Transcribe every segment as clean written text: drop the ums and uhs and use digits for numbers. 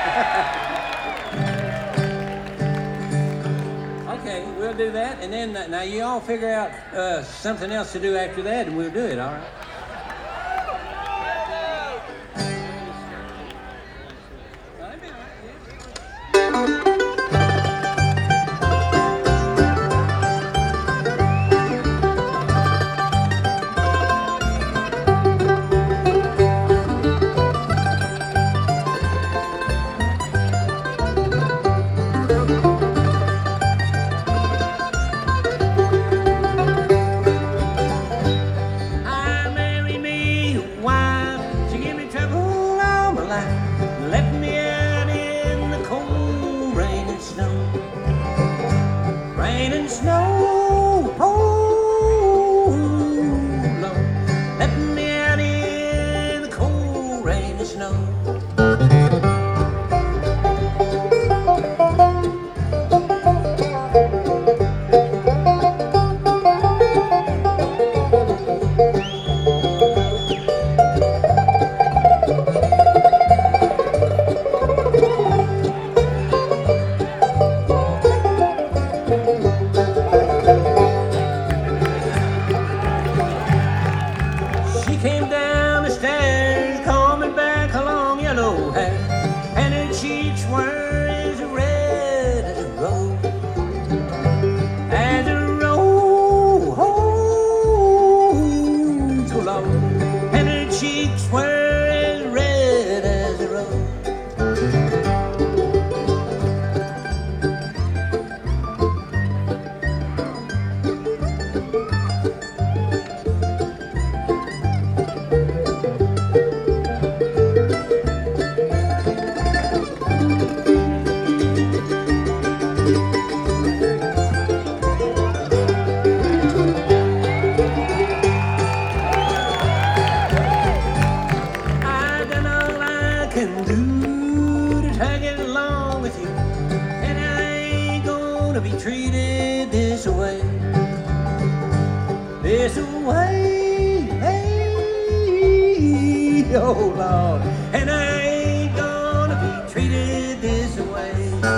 Okay, we'll do that, and then now you all figure out something else to do after that, and we'll do it. All right. I married me a wife. She gave me trouble all my life. Left me out in the cold rain and snow. Rain and snow. Oh, Lord. Left me out in the cold rain and snow. She came down the stairs, coming back along yellow hair, and her cheeks were as red as a rose, as a rose, so long, and her cheeks were as red as a rose. I done all I can do to try to get along with you, and I ain't gonna be treated this way. This way, hey, oh Lord, and I ain't gonna be treated this way.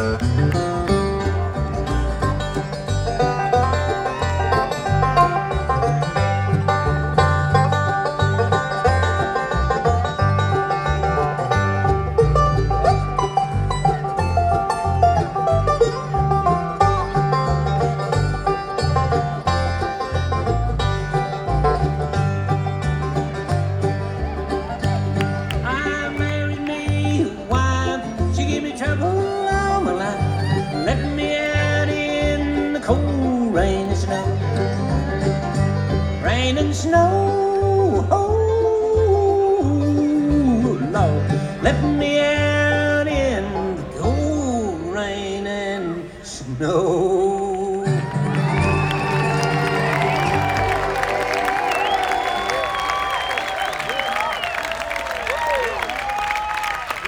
I married me a wife. She gave me trouble all my life. Left me out in the cold rain and snow. Rain and snow. Oh, Lord. Left me out in the cold rain and snow.